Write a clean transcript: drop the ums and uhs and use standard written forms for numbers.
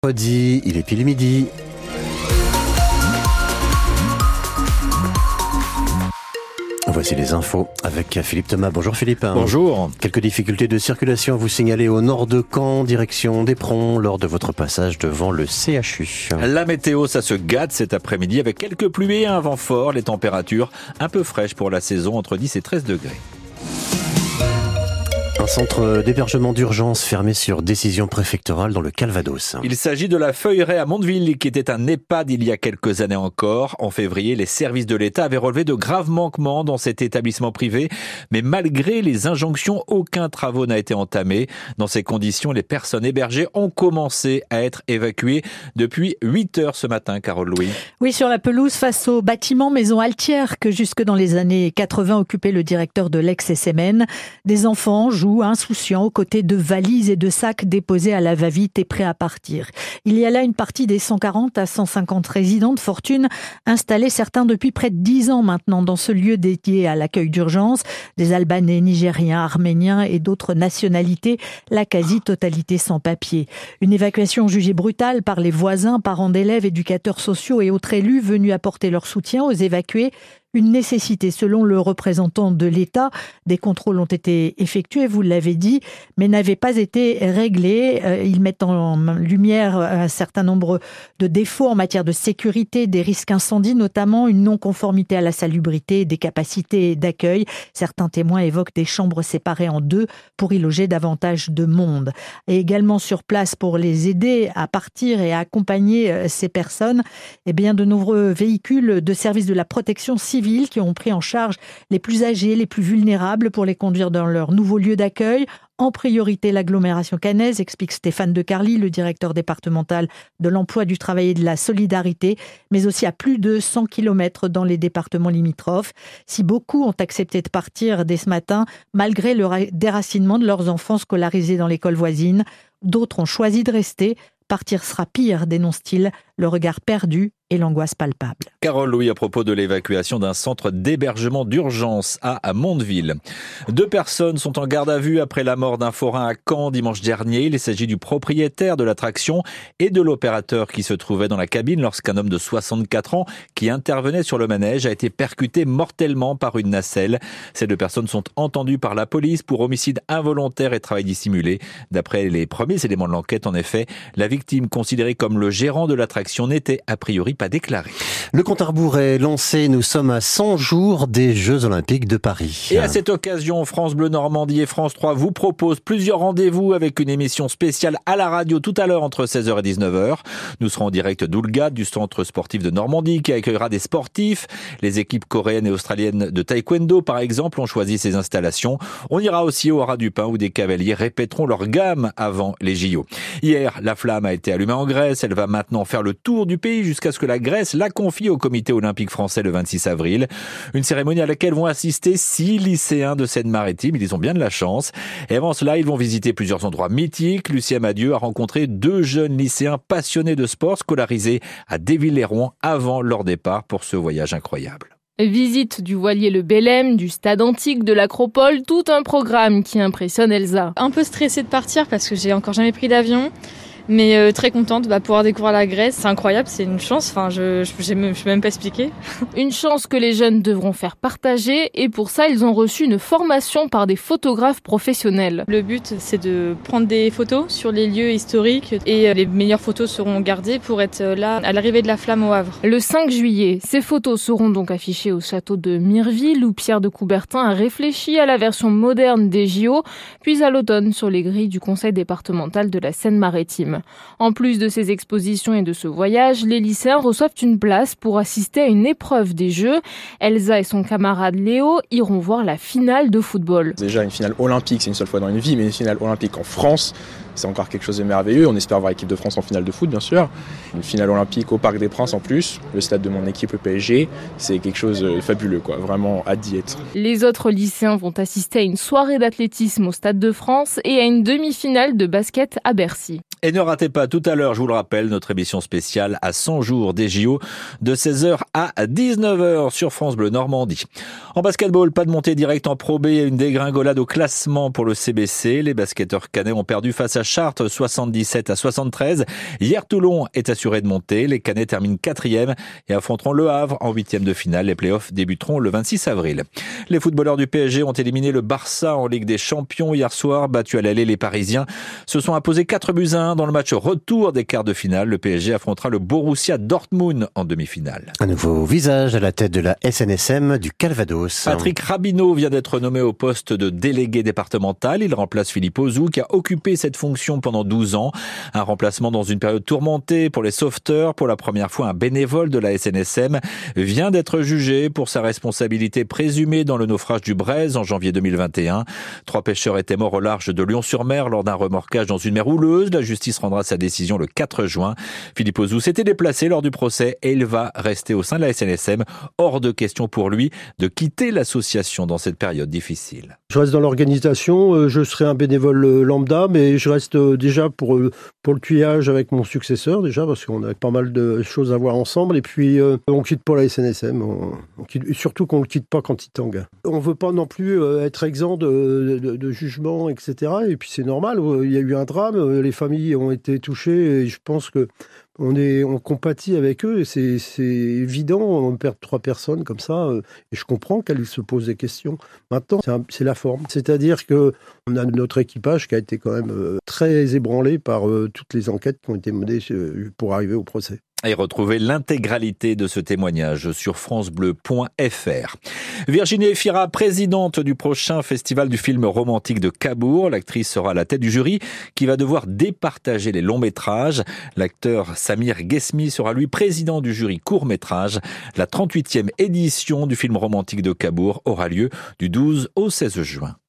Il est pile midi. Voici les infos avec Philippe Thomas. Bonjour Philippe. Bonjour. Quelques difficultés de circulation à vous signaler au nord de Caen, direction d'Éperon, lors de votre passage devant le CHU. La météo, ça se gâte cet après-midi avec quelques pluies et un vent fort. Les températures un peu fraîches pour la saison, entre 10 et 13 degrés. Un centre d'hébergement d'urgence fermé sur décision préfectorale dans le Calvados. Il s'agit de la Feuilleraie à Mondeville, qui était un EHPAD il y a quelques années encore. En février, les services de l'État avaient relevé de graves manquements dans cet établissement privé. Mais malgré les injonctions, aucun travaux n'a été entamé. Dans ces conditions, les personnes hébergées ont commencé à être évacuées depuis 8 heures ce matin, Carole Louis. Oui, sur la pelouse face au bâtiment Maison Altière que jusque dans les années 80 occupait le directeur de l'ex-SMN. Des enfants jouent insouciants aux côtés de valises et de sacs déposés à la va-vite et prêts à partir. Il y a là une partie des 140 à 150 résidents de fortune installés, certains depuis près de 10 ans maintenant, dans ce lieu dédié à l'accueil d'urgence. Des Albanais, Nigériens, Arméniens et d'autres nationalités, la quasi-totalité sans papier. Une évacuation jugée brutale par les voisins, parents d'élèves, éducateurs sociaux et autres élus venus apporter leur soutien aux évacués. Une nécessité, selon le représentant de l'État. Des contrôles ont été effectués, vous l'avez dit, mais n'avaient pas été réglés. Ils mettent en lumière un certain nombre de défauts en matière de sécurité, des risques incendies, notamment une non-conformité à la salubrité, des capacités d'accueil. Certains témoins évoquent des chambres séparées en deux pour y loger davantage de monde. Et également sur place pour les aider à partir et à accompagner ces personnes, eh bien, de nombreux véhicules de services de la protection civile qui ont pris en charge les plus âgés, les plus vulnérables pour les conduire dans leur nouveau lieu d'accueil. En priorité, l'agglomération caennaise, explique Stéphane De Carly, le directeur départemental de l'emploi, du travail et de la solidarité, mais aussi à plus de 100 km dans les départements limitrophes. Si beaucoup ont accepté de partir dès ce matin, malgré le déracinement de leurs enfants scolarisés dans l'école voisine, d'autres ont choisi de rester. Partir sera pire, dénonce-t-il, le regard perdu et l'angoisse palpable. Carole Louis à propos de l'évacuation d'un centre d'hébergement d'urgence à Mondeville. 2 personnes sont en garde à vue après la mort d'un forain à Caen dimanche dernier. Il s'agit du propriétaire de l'attraction et de l'opérateur qui se trouvait dans la cabine lorsqu'un homme de 64 ans qui intervenait sur le manège a été percuté mortellement par une nacelle. Ces 2 personnes sont entendues par la police pour homicide involontaire et travail dissimulé. D'après les premiers éléments de l'enquête, en effet, la victime considérée comme le gérant de l'attraction n'était a priori pas déclaré. Le compte à rebours est lancé. Nous sommes à 100 jours des Jeux Olympiques de Paris. Et à cette occasion, France Bleu Normandie et France 3 vous proposent plusieurs rendez-vous avec une émission spéciale à la radio tout à l'heure entre 16h et 19h. Nous serons en direct d'Oulgat, du centre sportif de Normandie, qui accueillera des sportifs. Les équipes coréennes et australiennes de taekwondo, par exemple, ont choisi ces installations. On ira aussi au Haras du Pin où des cavaliers répéteront leur gamme avant les JO. Hier, la flamme a été allumée en Grèce. Elle va maintenant faire le tour du pays jusqu'à ce que la Grèce la confie au comité olympique français le 26 avril. Une cérémonie à laquelle vont assister 6 lycéens de Seine-Maritime. Ils ont bien de la chance. Et avant cela, ils vont visiter plusieurs endroits mythiques. Lucien Madieu a rencontré 2 jeunes lycéens passionnés de sport scolarisés à Déville-les-Rouen avant leur départ pour ce voyage incroyable. Visite du voilier Le Bélème, du stade antique, de l'Acropole, tout un programme qui impressionne Elsa. Un peu stressée de partir parce que j'ai encore jamais pris d'avion. Mais très contente de pouvoir découvrir la Grèce, c'est incroyable, c'est une chance, je peux même pas expliquer. Une chance que les jeunes devront faire partager et pour ça ils ont reçu une formation par des photographes professionnels. Le but c'est de prendre des photos sur les lieux historiques et les meilleures photos seront gardées pour être là à l'arrivée de la flamme au Havre. Le 5 juillet, ces photos seront donc affichées au château de Mireville où Pierre de Coubertin a réfléchi à la version moderne des JO, puis à l'automne sur les grilles du conseil départemental de la Seine-Maritime. En plus de ces expositions et de ce voyage, les lycéens reçoivent une place pour assister à une épreuve des Jeux. Elsa et son camarade Léo iront voir la finale de football. Déjà une finale olympique, c'est une seule fois dans une vie, mais une finale olympique en France, c'est encore quelque chose de merveilleux. On espère voir l'équipe de France en finale de foot, bien sûr. Une finale olympique au Parc des Princes en plus, le stade de mon équipe, le PSG, c'est quelque chose de fabuleux, quoi. Vraiment hâte d'y être. Les autres lycéens vont assister à une soirée d'athlétisme au Stade de France et à une demi-finale de basket à Bercy. Et ne ratez pas tout à l'heure, je vous le rappelle, notre émission spéciale à 100 jours des JO de 16h à 19h sur France Bleu Normandie. En basketball, pas de montée directe en Pro B et une dégringolade au classement pour le CBC. Les basketteurs cannais ont perdu face à Chartres 77-73. Hier, Toulon est assuré de monter. Les Cannais terminent 4e et affronteront Le Havre en 8e de finale. Les playoffs débuteront le 26 avril. Les footballeurs du PSG ont éliminé le Barça en Ligue des Champions hier soir. Battus à l'aller, les Parisiens se sont imposés 4-1 dans le match retour des quarts de finale. Le PSG affrontera le Borussia Dortmund en demi-finale. Un nouveau visage à la tête de la SNSM du Calvados. Patrick Rabineau vient d'être nommé au poste de délégué départemental. Il remplace Philippe Ozou qui a occupé cette fonction pendant 12 ans. Un remplacement dans une période tourmentée pour les sauveteurs. Pour la première fois, un bénévole de la SNSM vient d'être jugé pour sa responsabilité présumée dans le naufrage du Braise en janvier 2021. 3 pêcheurs étaient morts au large de Lyon-sur-Mer lors d'un remorquage dans une mer houleuse. La justice rendra sa décision le 4 juin. Philippe Ozou s'était déplacé lors du procès et il va rester au sein de la SNSM. Hors de question pour lui de quitter l'association dans cette période difficile. Je reste dans l'organisation, je serai un bénévole lambda, mais je reste déjà pour le tuyage avec mon successeur, déjà, parce qu'on a pas mal de choses à voir ensemble. Et puis, on quitte pas la SNSM, surtout qu'on ne le quitte pas quand il tangue. On ne veut pas non plus être exempt de jugement, etc. Et puis c'est normal, il y a eu un drame, les familles ont été touchées, et je pense que on compatit avec eux, et c'est évident, on perd 3 personnes comme ça, et je comprends qu'elles se posent des questions. Maintenant, c'est la forme. C'est-à-dire qu'on a notre équipage qui a été quand même très ébranlé par toutes les enquêtes qui ont été menées pour arriver au procès. Et retrouvez l'intégralité de ce témoignage sur francebleu.fr. Virginie Efira, présidente du prochain festival du film romantique de Cabourg. L'actrice sera à la tête du jury qui va devoir départager les longs métrages. L'acteur Samir Ghesmi sera lui président du jury court métrage. La 38e édition du film romantique de Cabourg aura lieu du 12 au 16 juin.